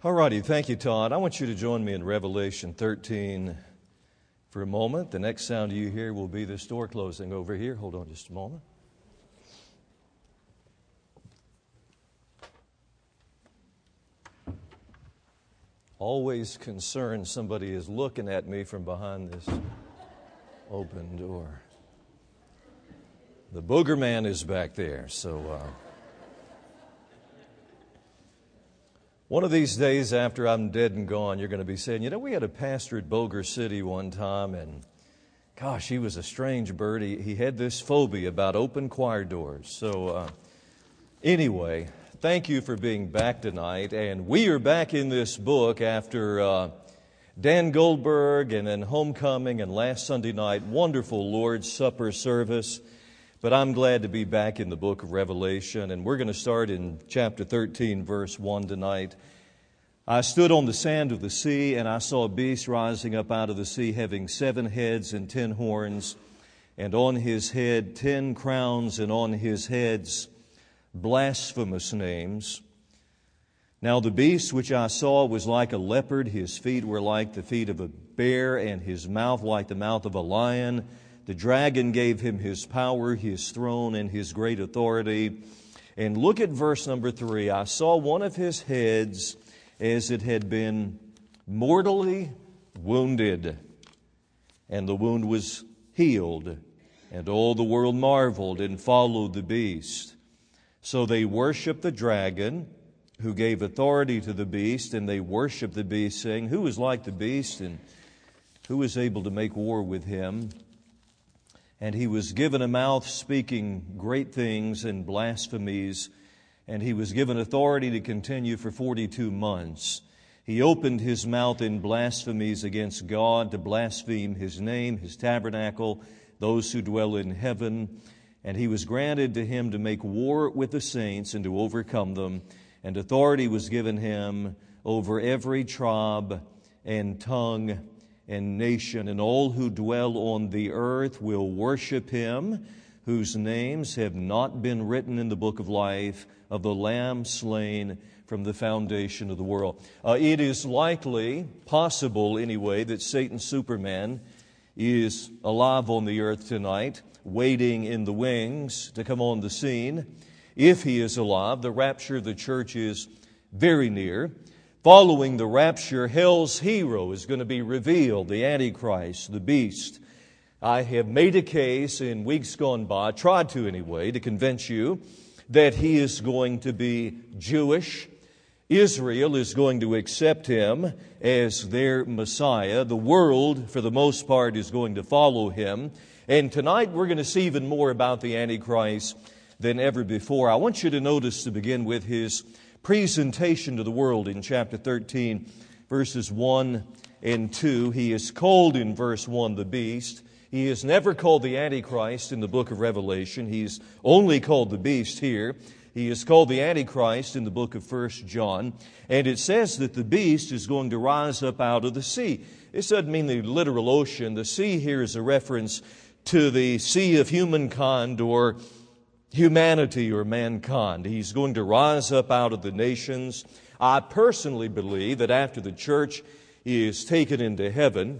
All righty, thank you, Todd. I want you to join me in Revelation 13 for a moment. The next sound you hear will be this door closing over here. Hold on just a moment. Always concerned somebody is looking at me from behind this open door. The booger man is back there, so... One of these days after I'm dead and gone, you're going to be saying, we had a pastor at Boulder City one time, and gosh, he was a strange bird. He had this phobia about open choir doors. So anyway, thank you for being back tonight. And we are back in this book after Dan Goldberg and then homecoming and last Sunday night, wonderful Lord's Supper service. But I'm glad to be back in the book of Revelation, and we're going to start in chapter 13, verse 1 tonight. I stood on the sand of the sea, and I saw a beast rising up out of the sea, having 7 heads and 10 horns, and on his head 10 crowns, and on his heads blasphemous names. Now the beast which I saw was like a leopard, his feet were like the feet of a bear, and his mouth like the mouth of a lion. The dragon gave him his power, his throne, and his great authority. And look at verse number 3. I saw one of his heads as it had been mortally wounded, and the wound was healed, and all the world marveled and followed the beast. So they worshiped the dragon, who gave authority to the beast, and they worshiped the beast, saying, Who is like the beast, and who is able to make war with him? And he was given a mouth speaking great things and blasphemies, and he was given authority to continue for 42 months. He opened his mouth in blasphemies against God, to blaspheme his name, his tabernacle, those who dwell in heaven. And he was granted to him to make war with the saints and to overcome them. And authority was given him over every tribe and tongue and nation, and all who dwell on the earth will worship him, whose names have not been written in the book of life of the Lamb slain from the foundation of the world. It is likely, possible anyway, that Satan's Superman is alive on the earth tonight, waiting in the wings to come on the scene. If he is alive, the rapture of the church is very near. Following the rapture, hell's hero is going to be revealed, the Antichrist, the beast. I have made a case in weeks gone by, tried to anyway, to convince you that he is going to be Jewish. Israel is going to accept him as their Messiah. The world, for the most part, is going to follow him. And tonight we're going to see even more about the Antichrist than ever before. I want you to notice, to begin with, his presentation to the world in chapter 13, verses 1 and 2. He is called in verse 1 the beast. He is never called the Antichrist in the book of Revelation. He's only called the beast here. He is called the Antichrist in the book of 1 John. And it says that the beast is going to rise up out of the sea. This doesn't mean the literal ocean. The sea here is a reference to the sea of humankind, or humanity, or mankind. He's going to rise up out of the nations. I personally believe that after the church is taken into heaven,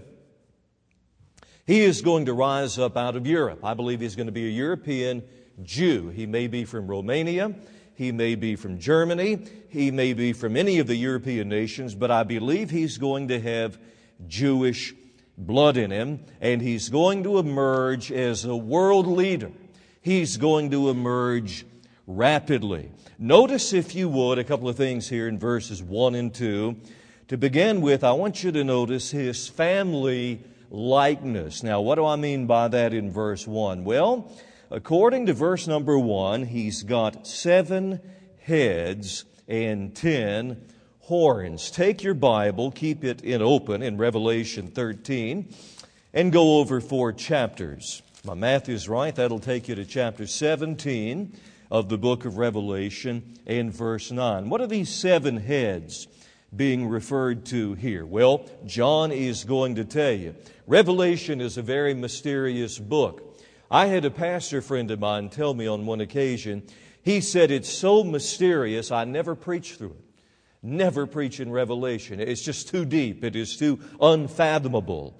he is going to rise up out of Europe. I believe he's going to be a European Jew. He may be from Romania. He may be from Germany. He may be from any of the European nations, but I believe he's going to have Jewish blood in him, and he's going to emerge as a world leader. He's going to emerge rapidly. Notice, if you would, a couple of things here in verses 1 and 2. To begin with, I want you to notice his family likeness. Now, what do I mean by that in verse 1? Well, according to verse number 1, he's got 7 heads and 10 horns. Take your Bible, keep it open in Revelation 13, and go over 4 chapters. My math is right. That'll take you to chapter 17 of the book of Revelation and verse 9. What are these 7 heads being referred to here? Well, John is going to tell you. Revelation is a very mysterious book. I had a pastor friend of mine tell me on one occasion, he said, it's so mysterious, I never preach through it. never preach in Revelation. It's just too deep. It is too unfathomable.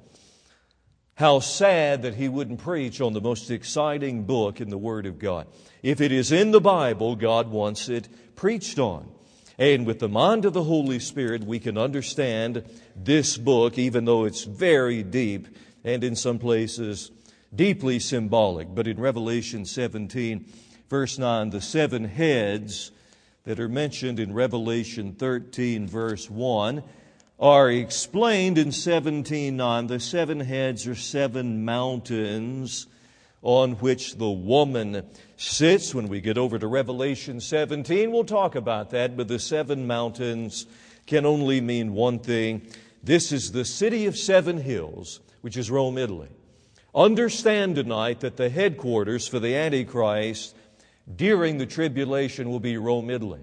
How sad that he wouldn't preach on the most exciting book in the Word of God. If it is in the Bible, God wants it preached on. And with the mind of the Holy Spirit, we can understand this book, even though it's very deep and in some places deeply symbolic. But in Revelation 17, verse 9, the 7 heads that are mentioned in Revelation 13, verse 1, are explained in 17:9. The 7 heads are 7 mountains on which the woman sits. When we get over to Revelation 17, we'll talk about that. But the 7 mountains can only mean one thing. This is the city of 7 hills, which is Rome, Italy. Understand tonight that the headquarters for the Antichrist during the tribulation will be Rome, Italy.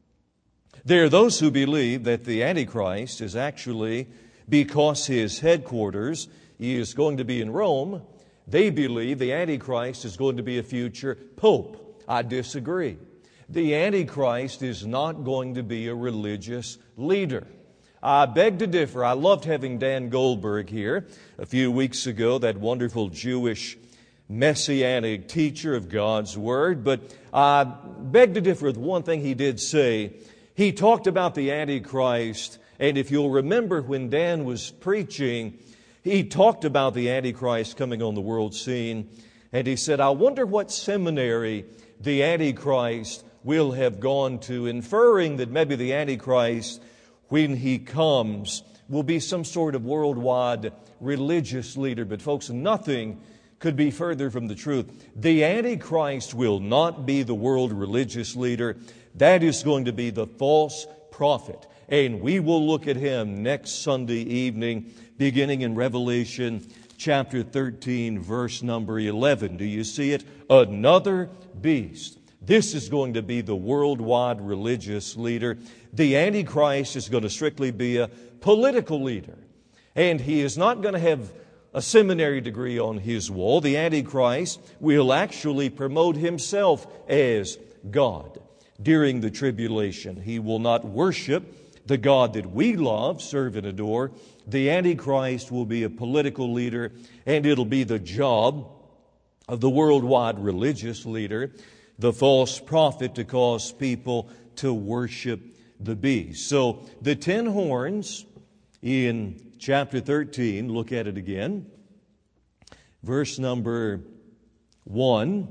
There are those who believe that the Antichrist is actually, because his headquarters is going to be in Rome, they believe the Antichrist is going to be a future pope. I disagree. The Antichrist is not going to be a religious leader. I beg to differ. I loved having Dan Goldberg here a few weeks ago, that wonderful Jewish messianic teacher of God's Word. But I beg to differ with one thing he did say. He talked about the Antichrist, and if you'll remember when Dan was preaching, he talked about the Antichrist coming on the world scene, and he said, I wonder what seminary the Antichrist will have gone to, inferring that maybe the Antichrist, when he comes, will be some sort of worldwide religious leader. But folks, nothing could be further from the truth. The Antichrist will not be the world religious leader. That is going to be the false prophet. And we will look at him next Sunday evening, beginning in Revelation chapter 13, verse number 11. Do you see it? Another beast. This is going to be the worldwide religious leader. The Antichrist is going to strictly be a political leader. And he is not going to have a seminary degree on his wall. The Antichrist will actually promote himself as God during the tribulation. He will not worship the God that we love, serve, and adore. The Antichrist will be a political leader, and it'll be the job of the worldwide religious leader, the false prophet, to cause people to worship the beast. So the 10 horns in chapter 13, look at it again. Verse number 1,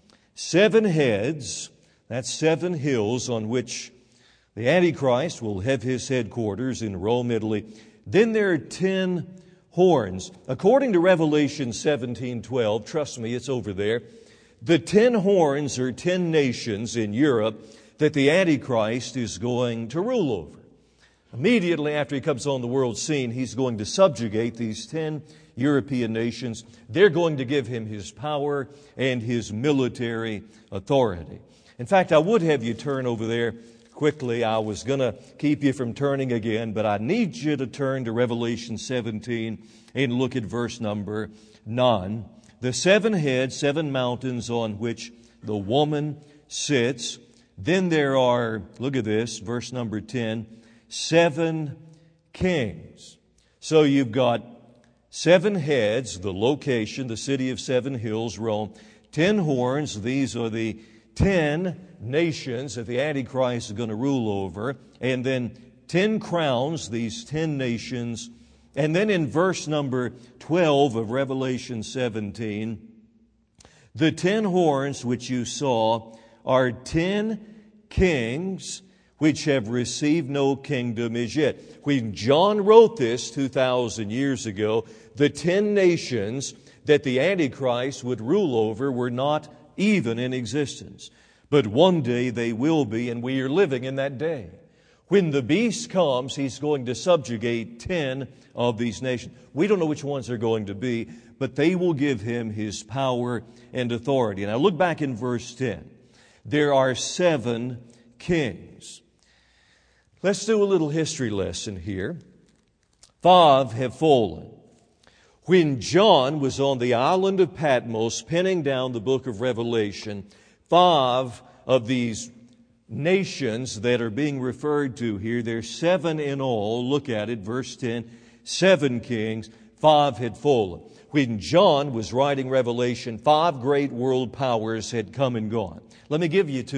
7 heads, that's 7 hills on which the Antichrist will have his headquarters in Rome, Italy. Then there are 10 horns. According to Revelation 17:12, trust me, it's over there, the 10 horns are 10 nations in Europe that the Antichrist is going to rule over. Immediately after he comes on the world scene, he's going to subjugate these 10 European nations. They're going to give him his power and his military authority. In fact, I would have you turn over there quickly. I was going to keep you from turning again, but I need you to turn to Revelation 17 and look at verse number 9. The 7 heads, 7 mountains on which the woman sits. Then there are, look at this, verse number 10, 7 kings. So you've got 7 heads, the location, the city of 7 hills, Rome. 10 horns, these are the 10 nations that the Antichrist is going to rule over. And then 10 crowns, these 10 nations. And then in verse number 12 of Revelation 17, the 10 horns which you saw are 10 kings which have received no kingdom as yet. When John wrote this 2,000 years ago, the 10 nations that the Antichrist would rule over were not even in existence. But one day they will be, and we are living in that day. When the beast comes, he's going to subjugate 10 of these nations. We don't know which ones they're going to be, but they will give him his power and authority. Now look back in verse 10. There are 7 kings. Let's do a little history lesson here. 5 have fallen. When John was on the island of Patmos penning down the book of Revelation, 5 of these nations that are being referred to here. There's 7 in all. Look at it, verse 10. 7 kings, 5 had fallen. When John was writing Revelation, 5 great world powers had come and gone. Let me give you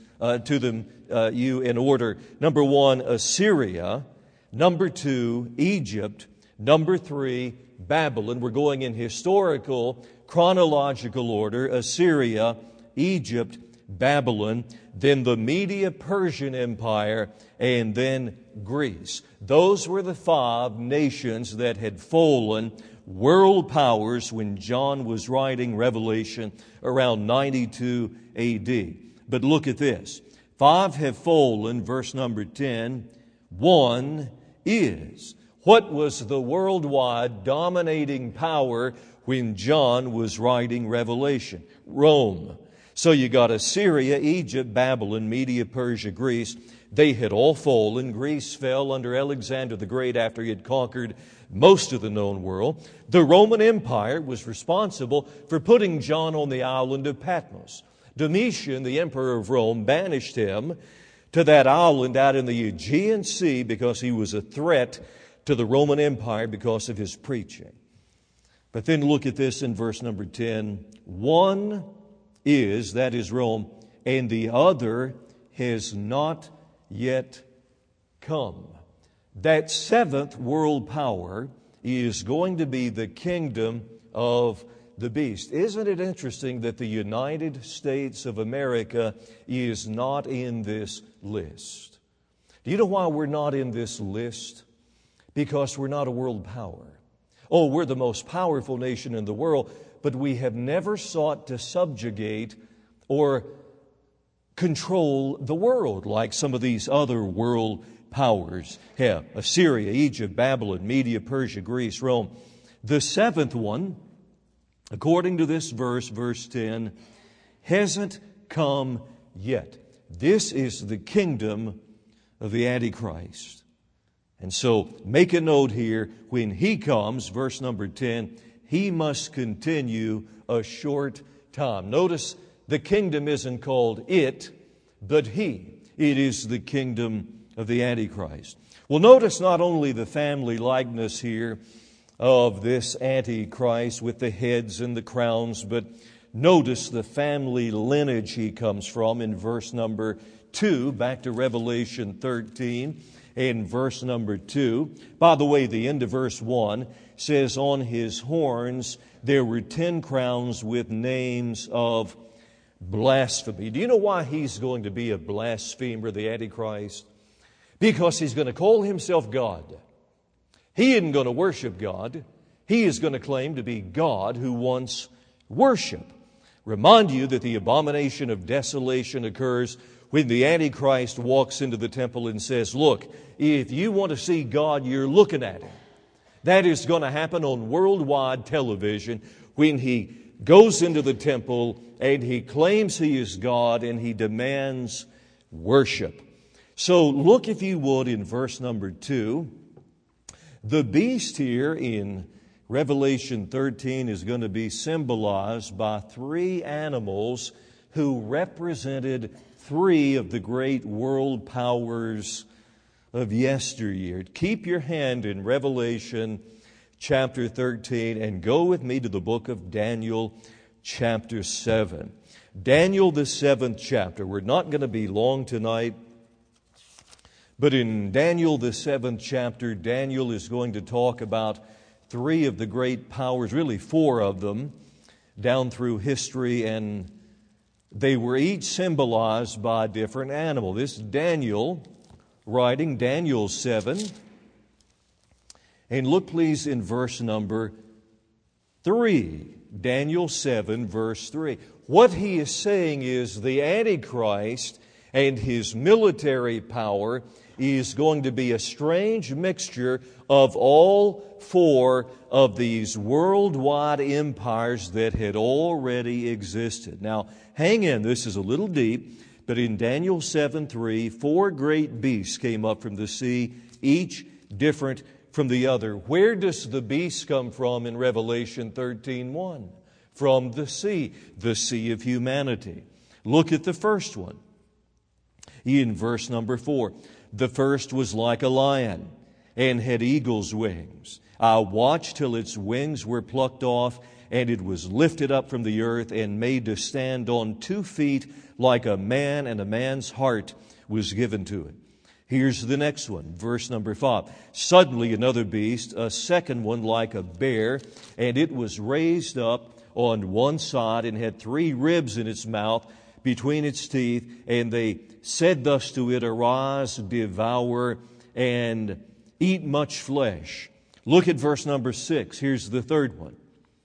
you in order. Number 1, Assyria. Number 2, Egypt. Number 3, Babylon. We're going in historical, chronological order. Assyria, Egypt, Babylon, then the Medo-Persian Empire, and then Greece. Those were the 5 nations that had fallen, world powers, when John was writing Revelation around 92 AD. But look at this. 5 have fallen, verse number 10. 1 is. What was the worldwide dominating power when John was writing Revelation? Rome. So you got Assyria, Egypt, Babylon, Media, Persia, Greece. They had all fallen. Greece fell under Alexander the Great after he had conquered most of the known world. The Roman Empire was responsible for putting John on the island of Patmos. Domitian, the emperor of Rome, banished him to that island out in the Aegean Sea because he was a threat to the Roman Empire because of his preaching. But then look at this in verse number 10. 1 is, that is Rome, and the other has not yet come. That 7th world power is going to be the kingdom of the beast. Isn't it interesting that the United States of America is not in this list? Do you know why we're not in this list? Because we're not a world power. Oh, we're the most powerful nation in the world, but we have never sought to subjugate or control the world like some of these other world powers have. Assyria, Egypt, Babylon, Media, Persia, Greece, Rome. The 7th one, according to this verse, verse 10, hasn't come yet. This is the kingdom of the Antichrist. And so make a note here, when he comes, verse number 10, he must continue a short time. Notice the kingdom isn't called it, but he. It is the kingdom of the Antichrist. Well, notice not only the family likeness here of this Antichrist with the heads and the crowns, but notice the family lineage he comes from in verse number 2, back to Revelation 13, in verse number 2. By the way, the end of verse 1 says, on his horns there were 10 crowns with names of blasphemy. Do you know why he's going to be a blasphemer, the Antichrist? Because he's going to call himself God. He isn't going to worship God. He is going to claim to be God who wants worship. Remind you that the abomination of desolation occurs when the Antichrist walks into the temple and says, look, if you want to see God, you're looking at Him. That is going to happen on worldwide television when he goes into the temple and he claims he is God and he demands worship. So look, if you would, in verse number 2. The beast here in Revelation 13 is going to be symbolized by 3 animals who represented 3 of the great world powers of yesteryear. Keep your hand in Revelation chapter 13 and go with me to the book of Daniel chapter 7. Daniel, the 7th chapter. We're not going to be long tonight, but in Daniel, the 7th chapter, Daniel is going to talk about 3 of the great powers, really 4 of them, down through history, and they were each symbolized by a different animal. This is Daniel writing, Daniel 7. And look please in verse number 3. Daniel 7, verse 3. What he is saying is the Antichrist and his military power is going to be a strange mixture of all 4 of these worldwide empires that had already existed. Now, hang in, this is a little deep, but in Daniel 7:3, 4 great beasts came up from the sea, each different from the other. Where does the beast come from in Revelation 13:1? From the sea of humanity. Look at the first one. In verse number 4, the first was like a lion and had eagle's wings. I watched till its wings were plucked off, and it was lifted up from the earth and made to stand on 2 feet like a man, and a man's heart was given to it. Here's the next one, verse number 5. Suddenly another beast, a second one like a bear, and it was raised up on one side and had 3 ribs in its mouth between its teeth, and they said thus to it, Arise, devour, and eat much flesh. Look at verse number 6. Here's the third one.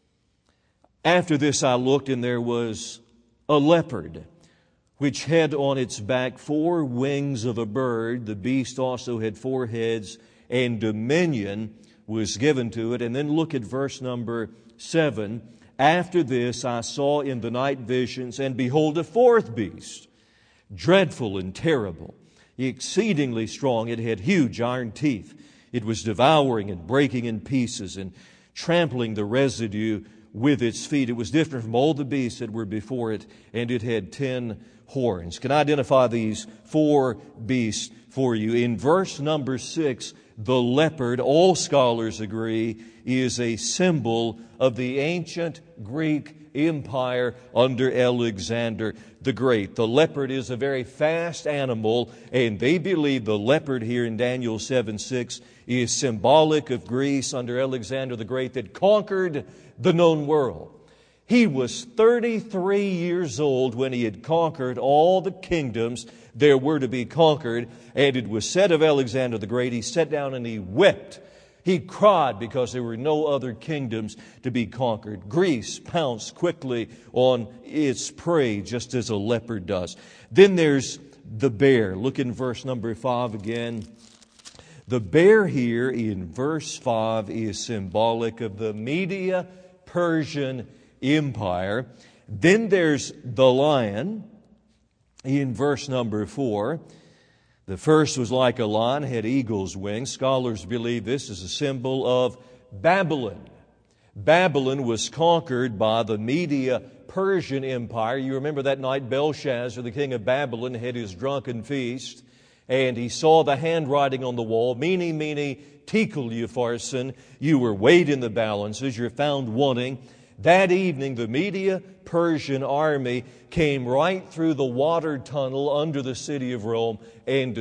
After this I looked, and there was a leopard, which had on its back 4 wings of a bird. The beast also had 4 heads, and dominion was given to it. And then look at verse number 7. After this I saw in the night visions, and behold, a 4th beast, dreadful and terrible, exceedingly strong. It had huge iron teeth. It was devouring and breaking in pieces and trampling the residue with its feet. It was different from all the beasts that were before it, and it had 10 horns. Can I identify these 4 beasts for you? In verse number 6, the leopard, all scholars agree, is a symbol of the ancient Greek empire under Alexander the Great. The leopard is a very fast animal, and they believe the leopard here in Daniel 7:6 is symbolic of Greece under Alexander the Great that conquered the known world. He was 33 years old when he had conquered all the kingdoms there were to be conquered. And it was said of Alexander the Great, he sat down and he wept. He cried because there were no other kingdoms to be conquered. Greece pounced quickly on its prey, just as a leopard does. Then there's the bear. Look in verse number 5 again. The bear here in verse 5 is symbolic of the Media-Persian Empire. Then there's the lion in verse number 4. The first was like a lion, had eagle's wings. Scholars believe this is a symbol of Babylon. Babylon was conquered by the Media-Persian Empire. You remember that night Belshazzar, the king of Babylon, had his drunken feast, and he saw the handwriting on the wall, Mene, mene, tekel, upharsin. You were weighed in the balances, you're found wanting. That evening, the Media-Persian army came right through the water tunnel under the city of Rome and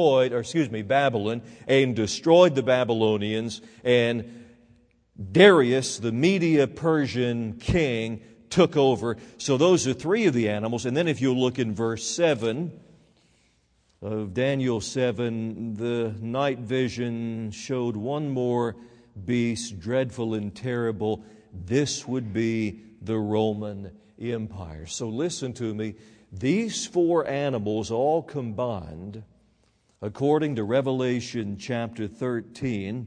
Babylon, and destroyed the Babylonians. And Darius, the Media-Persian king, took over. So those are 3 of the animals. And then if you look in verse 7 of Daniel 7, the night vision showed one more beast, dreadful and terrible. This would be the Roman Empire. So listen to me. These 4 animals all combined, according to Revelation chapter 13,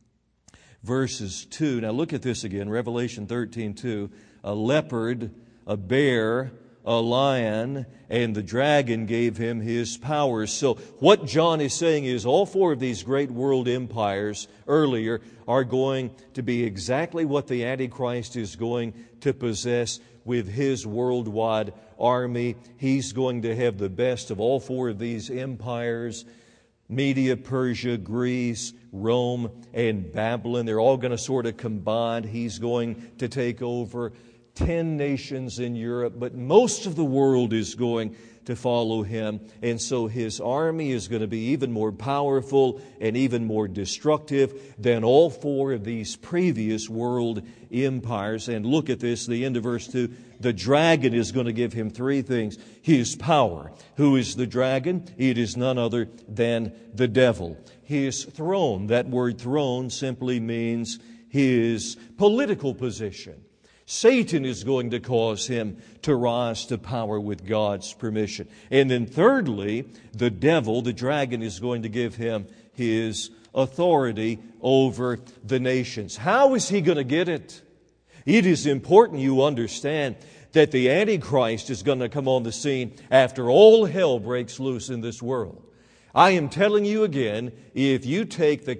verses 2. Now look at this again, Revelation 13:2. A leopard, a bear, a lion, and the dragon gave him his powers. So what John is saying is all 4 of these great world empires earlier are going to be exactly what the Antichrist is going to possess with his worldwide army. He's going to have the best of all 4 of these empires: Media, Persia, Greece, Rome, and Babylon. They're all going to sort of combine. He's going to take over 10 nations in Europe, but most of the world is going to follow him. And so his army is going to be even more powerful and even more destructive than all 4 of these previous world empires. And look at this, the end of verse 2. The dragon is going to give him 3 things. His power. Who is the dragon? It is none other than the devil. His throne. That word throne simply means his political position. Satan is going to cause him to rise to power with God's permission. And then thirdly, the devil, the dragon, is going to give him his authority over the nations. How is he going to get it? It is important you understand that the Antichrist is going to come on the scene after all hell breaks loose in this world. I am telling you again, if you take the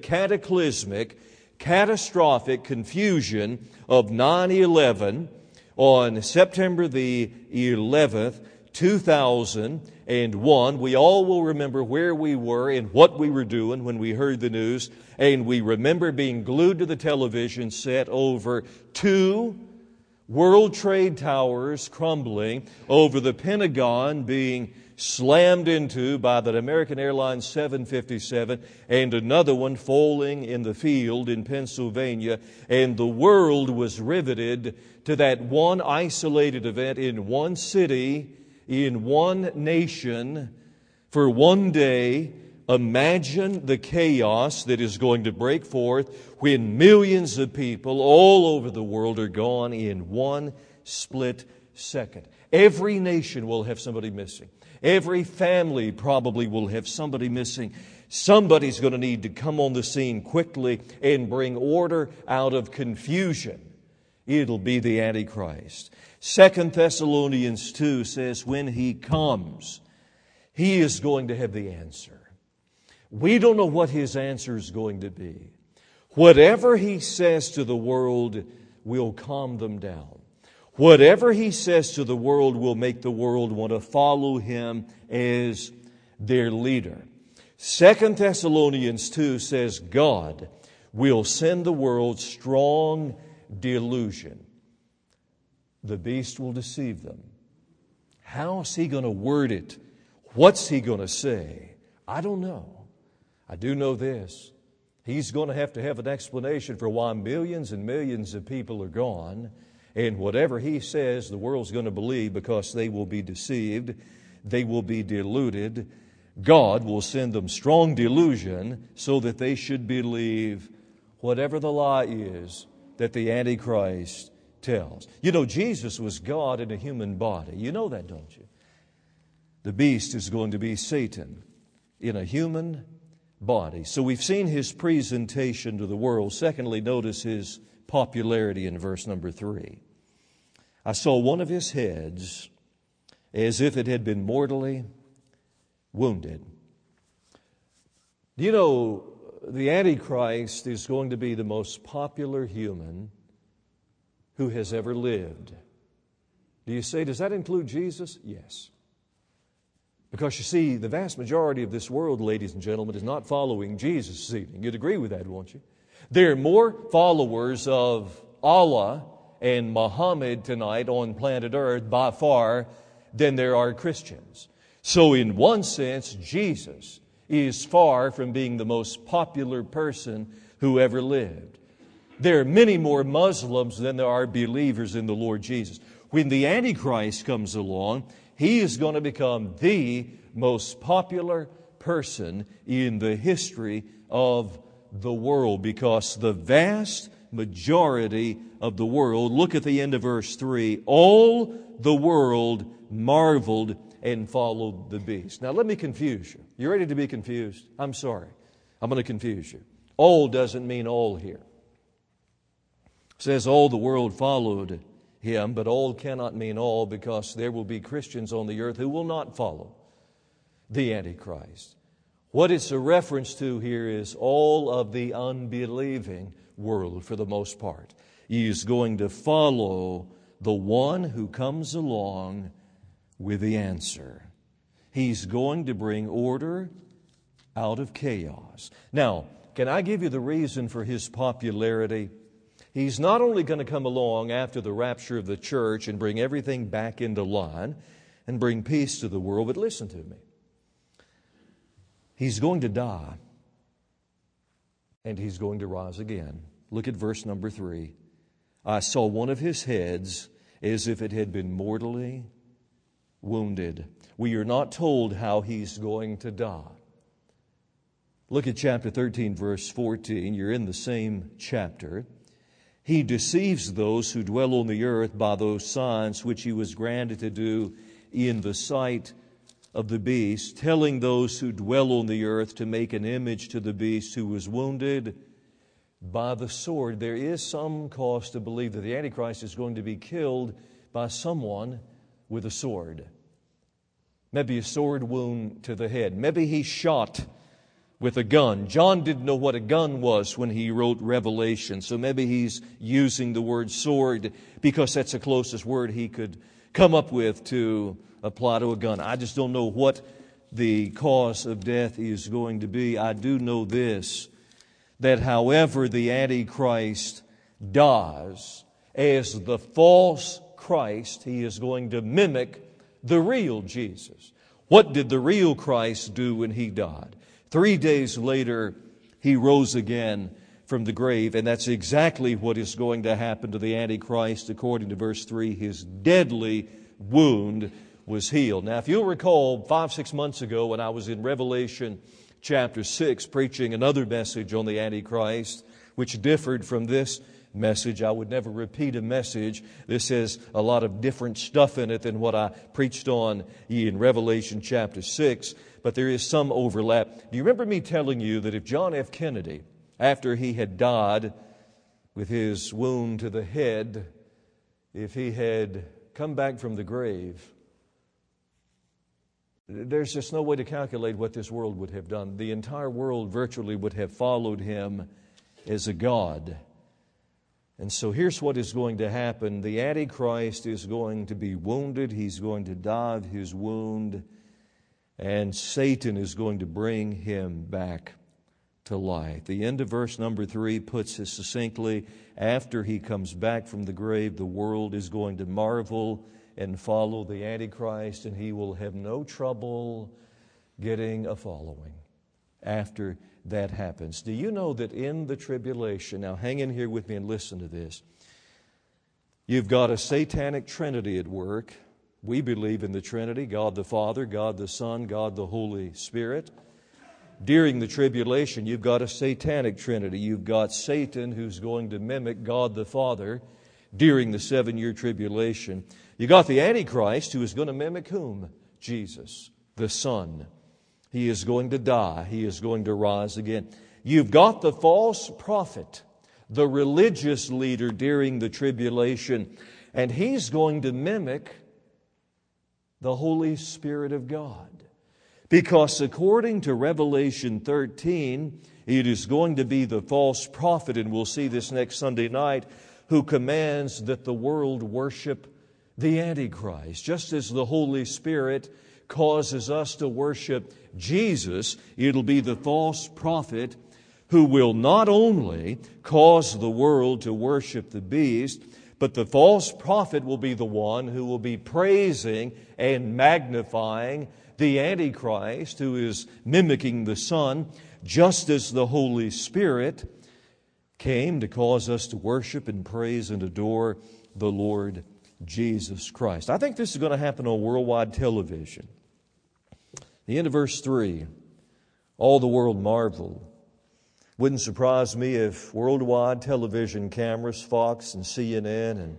catastrophic confusion of 9/11 on September the 11th, 2001. We all will remember where we were and what we were doing when we heard the news. And we remember being glued to the television set over 2 World Trade Towers crumbling, over the Pentagon being slammed into by the American Airlines 757, and another one falling in the field in Pennsylvania. And the world was riveted to that one isolated event in one city, in one nation, for one day. Imagine the chaos that is going to break forth when millions of people all over the world are gone in one split second. Every nation will have somebody missing. Every family probably will have somebody missing. Somebody's going to need to come on the scene quickly and bring order out of confusion. It'll be the Antichrist. 2 Thessalonians 2 says when He comes, He is going to have the answer. We don't know what His answer is going to be. Whatever He says to the world will calm them down. Whatever He says to the world will make the world want to follow Him as their leader. 2 Thessalonians 2 says God will send the world strong delusion. The beast will deceive them. How's he going to word it? What's he going to say? I don't know. I do know this. He's going to have an explanation for why millions and millions of people are gone. And whatever he says, the world's going to believe because they will be deceived. They will be deluded. God will send them strong delusion so that they should believe whatever the lie is that the Antichrist tells. You know, Jesus was God in a human body. You know that, don't you? The beast is going to be Satan in a human body. So we've seen his presentation to the world. Secondly, notice his popularity in verse number 3. I saw one of his heads as if it had been mortally wounded. You know, the Antichrist is going to be the most popular human who has ever lived. Do you say, does that include Jesus? Yes. Because you see, the vast majority of this world, ladies and gentlemen, is not following Jesus this evening. You'd agree with that, won't you? There are more followers of Allah and Muhammad tonight on planet Earth by far than there are Christians. So in one sense, Jesus is far from being the most popular person who ever lived. There are many more Muslims than there are believers in the Lord Jesus. When the Antichrist comes along, he is going to become the most popular person in the history of the world because the vast majority of the world, look at the end of verse 3, all the world marveled and followed the beast. Now let me confuse you. You ready to be confused? I'm sorry. I'm going to confuse you. All doesn't mean all here. It says all the world followed him, but all cannot mean all because there will be Christians on the earth who will not follow the Antichrist. What it's a reference to here is all of the unbelieving world for the most part. He is going to follow the one who comes along with the answer. He's going to bring order out of chaos. Now, can I give you the reason for his popularity? He's not only going to come along after the rapture of the church and bring everything back into line and bring peace to the world, but listen to me. He's going to die and he's going to rise again. Look at verse number 3. I saw one of his heads as if it had been mortally wounded. We are not told how he's going to die. Look at chapter 13, verse 14. You're in the same chapter. He deceives those who dwell on the earth by those signs which he was granted to do in the sight of the beast, telling those who dwell on the earth to make an image to the beast who was wounded by the sword. There is some cause to believe that the Antichrist is going to be killed by someone with a sword. Maybe a sword wound to the head. Maybe he's shot with a gun. John didn't know what a gun was when he wrote Revelation, so maybe he's using the word sword because that's the closest word he could come up with to apply to a gun. I just don't know what the cause of death is going to be. I do know this, that however the Antichrist does, as the false Christ, he is going to mimic the real Jesus. What did the real Christ do when he died? 3 days later, he rose again from the grave, and that's exactly what is going to happen to the Antichrist. According to verse 3, his deadly wound was healed. Now, if you'll recall, 5-6 months ago when I was in Revelation chapter 6 preaching another message on the Antichrist, which differed from this message. I would never repeat a message. This has a lot of different stuff in it than what I preached on in Revelation chapter 6, but there is some overlap. Do you remember me telling you that if John F. Kennedy, after he had died with his wound to the head, if he had come back from the grave, there's just no way to calculate what this world would have done. The entire world virtually would have followed him as a god. And so here's what is going to happen. The Antichrist is going to be wounded. He's going to die of his wound. And Satan is going to bring him back to life. The end of verse number 3 puts it succinctly. After he comes back from the grave, the world is going to marvel and follow the Antichrist, and he will have no trouble getting a following after that happens. Do you know that in the tribulation, now hang in here with me and listen to this, you've got a satanic trinity at work. We believe in the Trinity, God the Father, God the Son, God the Holy Spirit. During the tribulation, you've got a satanic trinity. You've got Satan, who's going to mimic God the Father during the 7-year tribulation. You got the Antichrist, who is going to mimic whom? Jesus, the Son. He is going to die. He is going to rise again. You've got the false prophet, the religious leader during the tribulation, and he's going to mimic the Holy Spirit of God. Because according to Revelation 13, it is going to be the false prophet, and we'll see this next Sunday night, who commands that the world worship the Antichrist. Just as the Holy Spirit causes us to worship Jesus, it'll be the false prophet who will not only cause the world to worship the beast, but the false prophet will be the one who will be praising and magnifying the Antichrist, who is mimicking the Son, just as the Holy Spirit came to cause us to worship and praise and adore the Lord Jesus Christ. I think this is going to happen on worldwide television. The end of verse 3, all the world marveled. Wouldn't surprise me if worldwide television cameras, Fox and CNN and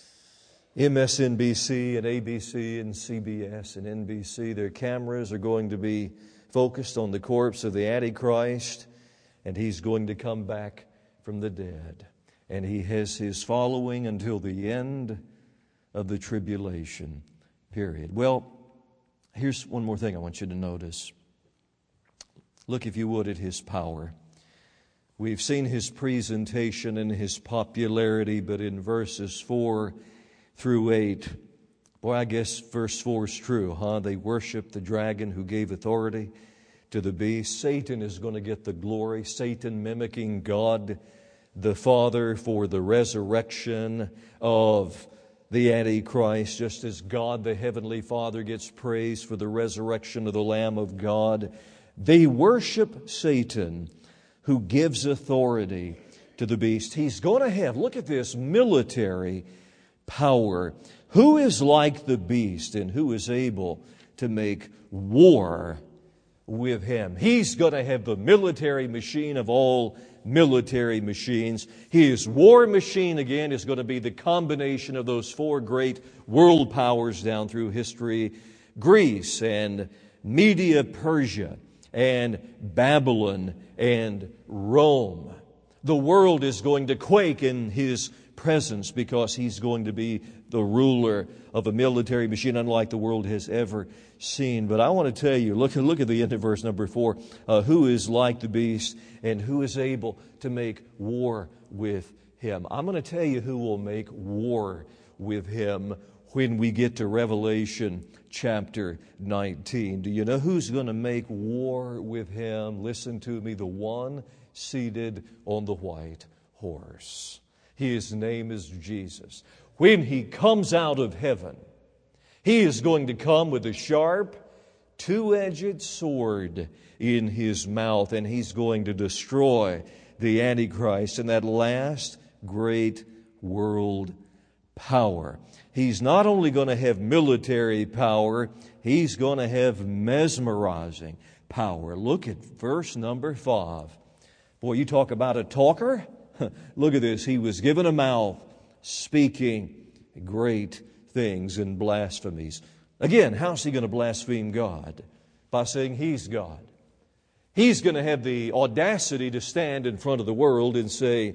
MSNBC and ABC and CBS and NBC, their cameras are going to be focused on the corpse of the Antichrist, and he's going to come back from the dead. And he has his following until the end of the tribulation period. Well, here's one more thing I want you to notice. Look, if you would, at his power. We've seen his presentation and his popularity, but in verses 4 through 8, boy, I guess verse 4 is true, huh? They worship the dragon who gave authority to the beast. Satan is going to get the glory. Satan mimicking God the Father for the resurrection of the Antichrist, just as God the Heavenly Father gets praise for the resurrection of the Lamb of God. They worship Satan, who gives authority to the beast. He's going to have, look at this, military power. Who is like the beast and who is able to make war with him? He's going to have the military machine of all military machines. His war machine, again, is going to be the combination of those 4 great world powers down through history: Greece and Media Persia and Babylon and Rome. The world is going to quake in his presence because he's going to be the ruler of a military machine unlike the world has ever seen. But I want to tell you, look at the end of verse number 4, who is like the beast and who is able to make war with him. I'm going to tell you who will make war with him when we get to Revelation chapter 19. Do you know who's going to make war with him? Listen to me, the one seated on the white horse. His name is Jesus. When he comes out of heaven, he is going to come with a sharp, two-edged sword in his mouth, and he's going to destroy the Antichrist and that last great world power. He's not only going to have military power, he's going to have mesmerizing power. Look at verse number 5. Boy, you talk about a talker. Look at this. He was given a mouth speaking great things and blasphemies. Again, how's he going to blaspheme God? By saying he's God. He's going to have the audacity to stand in front of the world and say,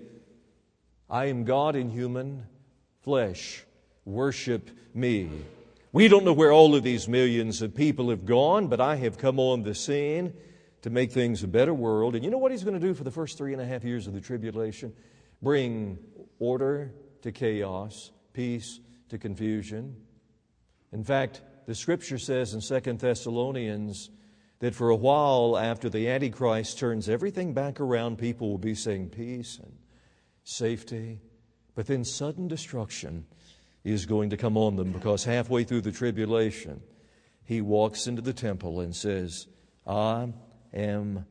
I am God in human flesh. Worship me. We don't know where all of these millions of people have gone, but I have come on the scene to make things a better world. And you know what he's going to do for the first 3.5 years of the tribulation? Bring order to chaos, peace to confusion. In fact, the Scripture says in 2 Thessalonians that for a while after the Antichrist turns everything back around, people will be saying peace and safety. But then sudden destruction is going to come on them, because halfway through the tribulation, he walks into the temple and says, I am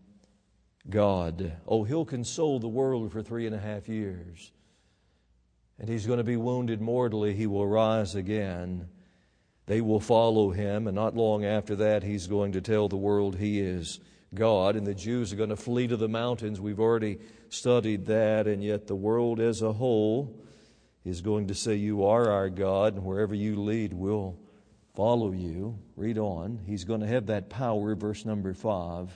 God. Oh, he'll console the world for 3.5 years. And he's going to be wounded mortally. He will rise again. They will follow him, and not long after that, he's going to tell the world he is God, and the Jews are going to flee to the mountains. We've already studied that, and yet the world as a whole is going to say, you are our God, and wherever you lead, we'll follow you. Read on. He's going to have that power, verse number 5,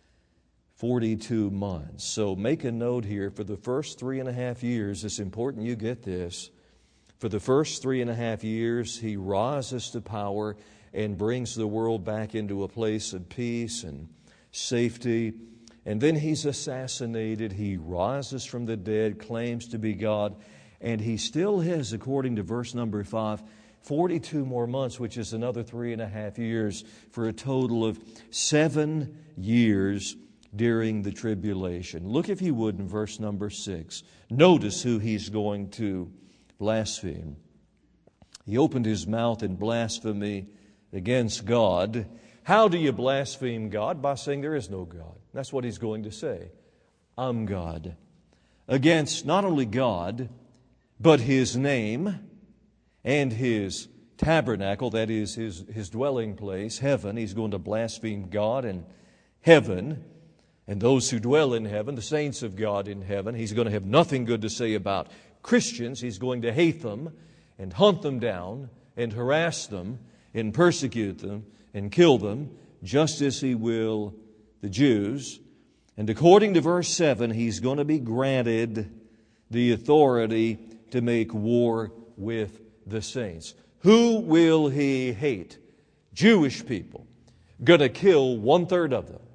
42 months. So make a note here, for the first 3.5 years, it's important you get this. For the first 3.5 years, he rises to power and brings the world back into a place of peace and safety. And then he's assassinated. He rises from the dead, claims to be God. And he still has, according to verse number 5, 42 more months, which is another 3.5 years, for a total of 7 years during the tribulation. Look, if you would, in verse number 6. Notice who he's going to blaspheme. He opened his mouth in blasphemy against God. How do you blaspheme God? By saying there is no God. That's what he's going to say. I'm God. Against not only God, but his name and his tabernacle, that is his dwelling place, heaven. He's going to blaspheme God and heaven and those who dwell in heaven, the saints of God in heaven. He's going to have nothing good to say about Christians. He's going to hate them and hunt them down and harass them and persecute them and kill them, just as he will the Jews. And according to verse 7, he's going to be granted the authority to make war with the saints. Who will he hate? Jewish people. Going to kill 1/3 of them.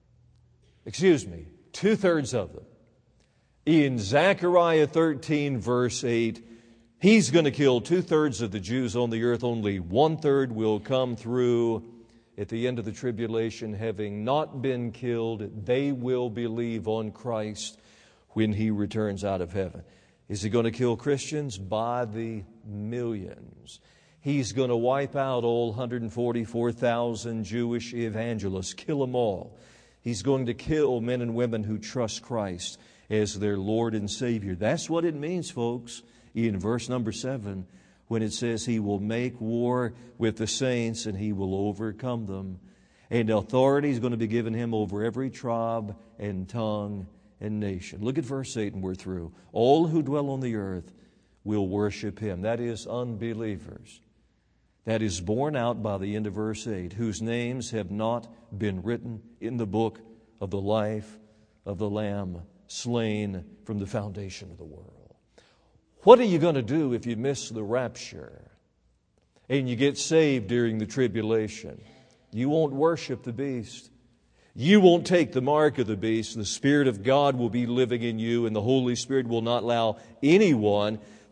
2/3 of them. In Zechariah 13, verse 8, he's going to kill 2/3 of the Jews on the earth. Only 1/3 will come through at the end of the tribulation, having not been killed. They will believe on Christ when he returns out of heaven. Is he going to kill Christians? By the millions. He's going to wipe out all 144,000 Jewish evangelists, kill them all. He's going to kill men and women who trust Christ as their Lord and Savior. That's what it means, folks, in verse number 7, when it says he will make war with the saints and he will overcome them. And authority is going to be given him over every tribe and tongue and nation. Look at verse 8 and we're through. All who dwell on the earth will worship him. That is unbelievers. That is borne out by the end of verse 8, whose names have not been written in the book of the life of the Lamb slain from the foundation of the world. What are you going to do if you miss the rapture and you get saved during the tribulation? You won't worship the beast. You won't take the mark of the beast. The Spirit of God will be living in you, and the Holy Spirit will not allow anyone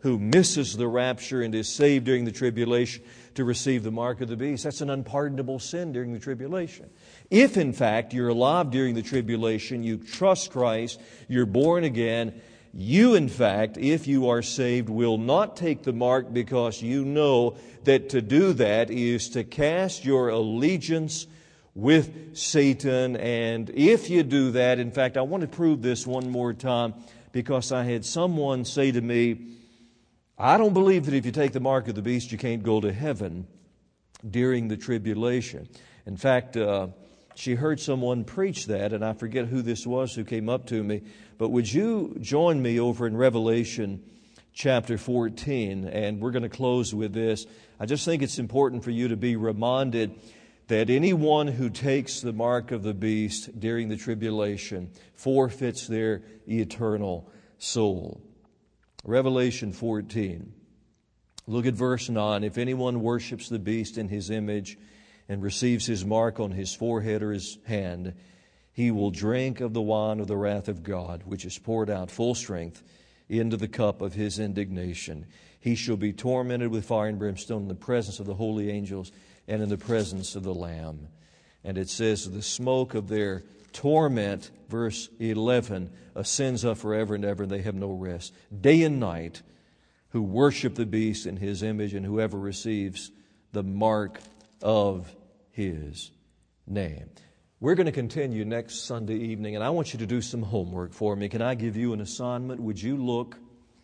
who misses the rapture and is saved during the tribulation to receive the mark of the beast. That's an unpardonable sin during the tribulation. If, in fact, you're alive during the tribulation, you trust Christ, you're born again, you, in fact, if you are saved, will not take the mark because you know that to do that is to cast your allegiance with Satan. And if you do that, in fact, I want to prove this one more time because I had someone say to me, I don't believe that if you take the mark of the beast, you can't go to heaven during the tribulation. In fact, she heard someone preach that, and I forget who this was who came up to me. But would you join me over in Revelation chapter 14? And we're going to close with this. I just think it's important for you to be reminded that anyone who takes the mark of the beast during the tribulation forfeits their eternal soul. Revelation 14. Look at verse 9. If anyone worships the beast in his image and receives his mark on his forehead or his hand, he will drink of the wine of the wrath of God, which is poured out full strength into the cup of his indignation. He shall be tormented with fire and brimstone in the presence of the holy angels and in the presence of the Lamb. And it says, the smoke of their torment, verse 11, ascends up forever and ever, and they have no rest. Day and night, who worship the beast in his image, and whoever receives the mark of his name. We're going to continue next Sunday evening, and I want you to do some homework for me. Can I give you an assignment? Would you look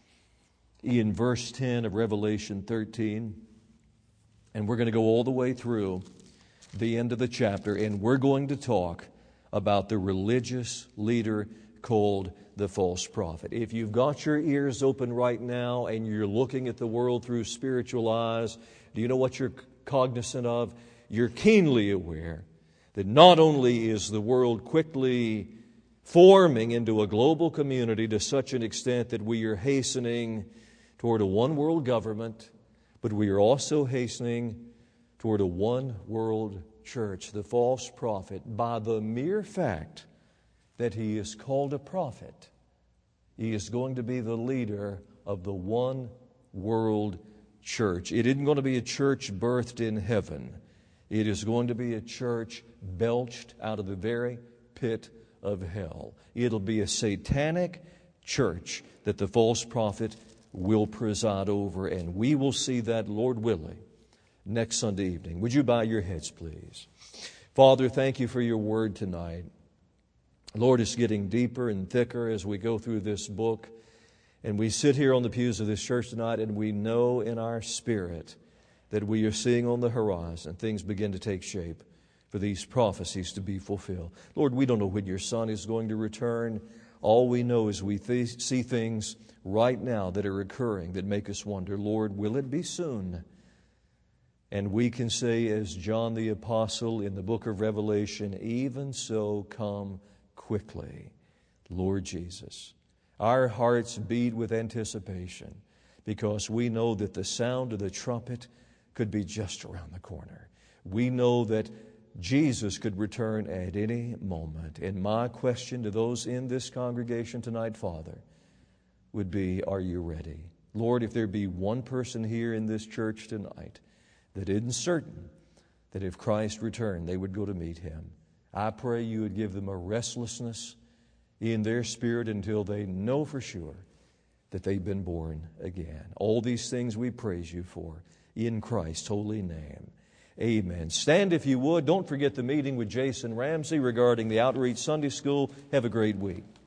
in verse 10 of Revelation 13? And we're going to go all the way through the end of the chapter, and we're going to talk about the religious leader called the false prophet. If you've got your ears open right now and you're looking at the world through spiritual eyes, do you know what you're cognizant of? You're keenly aware that not only is the world quickly forming into a global community to such an extent that we are hastening toward a one-world government, but we are also hastening toward a one-world church. The false prophet, by the mere fact that he is called a prophet, he is going to be the leader of the one-world church. It isn't going to be a church birthed in heaven. It is going to be a church belched out of the very pit of hell. It'll be a satanic church that the false prophet will preside over, and we will see that, Lord willing, next Sunday evening. Would you bow your heads, please? Father, thank you for your word tonight. Lord, it's getting deeper and thicker as we go through this book. And we sit here on the pews of this church tonight, and we know in our spirit that we are seeing on the horizon things begin to take shape for these prophecies to be fulfilled. Lord, we don't know when your Son is going to return. All we know is we see things right now that are occurring that make us wonder, Lord, will it be soon? And we can say, as John the Apostle in the book of Revelation, even so come quickly, Lord Jesus. Our hearts beat with anticipation because we know that the sound of the trumpet could be just around the corner. We know that Jesus could return at any moment. And my question to those in this congregation tonight, Father, would be, are you ready? Lord, if there be one person here in this church tonight that isn't certain that if Christ returned, they would go to meet Him, I pray you would give them a restlessness in their spirit until they know for sure that they've been born again. All these things we praise you for in Christ's holy name. Amen. Stand if you would. Don't forget the meeting with Jason Ramsey regarding the Outreach Sunday School. Have a great week.